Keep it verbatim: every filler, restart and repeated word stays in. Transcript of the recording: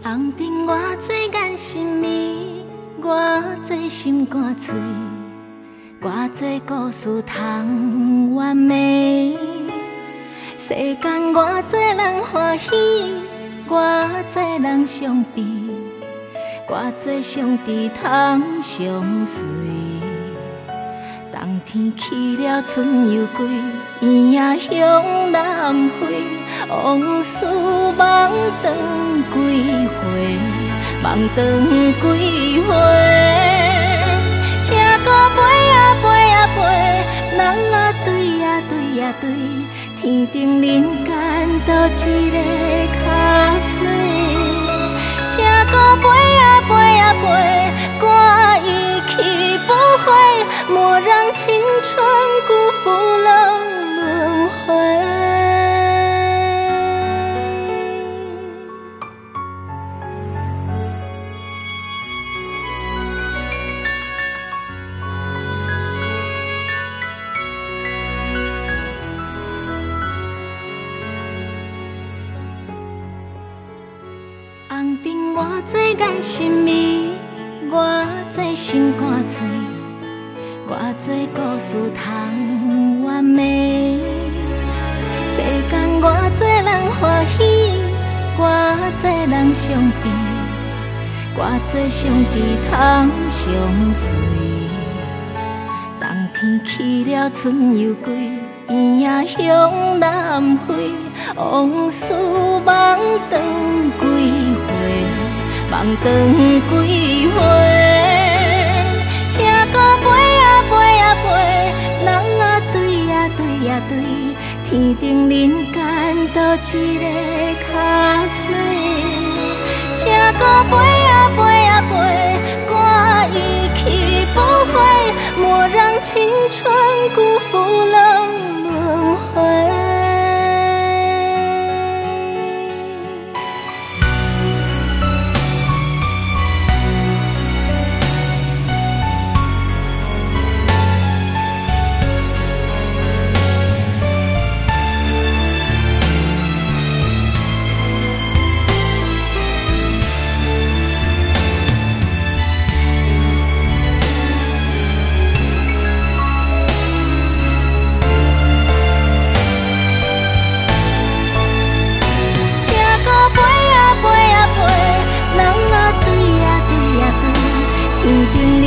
红尘偌多眼神迷，偌多心肝碎，偌多故事通完美。世间偌多人欢喜，偌多人伤悲，偌多上帝通相随。冬天去了，春又归，圆仔向南飞。往事梦断几回，梦断几回。车鼓飞啊飞啊飞，人啊对啊对啊对，天顶人间多一个脚碎。车鼓飞啊飞啊飞，歌已去不回，莫让青春辜负了轮回。红尘偌多眼神迷，偌多心肝碎，偌多故事通完美。世间偌多人欢喜，偌多人伤悲，偌多上帝通相随。冬天去了，春又归，圆仔向南飞。往事梦断几回，梦断几回。车鼓飞啊飞啊飞，人啊对啊对啊对，天顶人间多一个脚碎。车鼓飞啊飞啊飞，歌已去不回，莫让青春辜负了轮回。天顶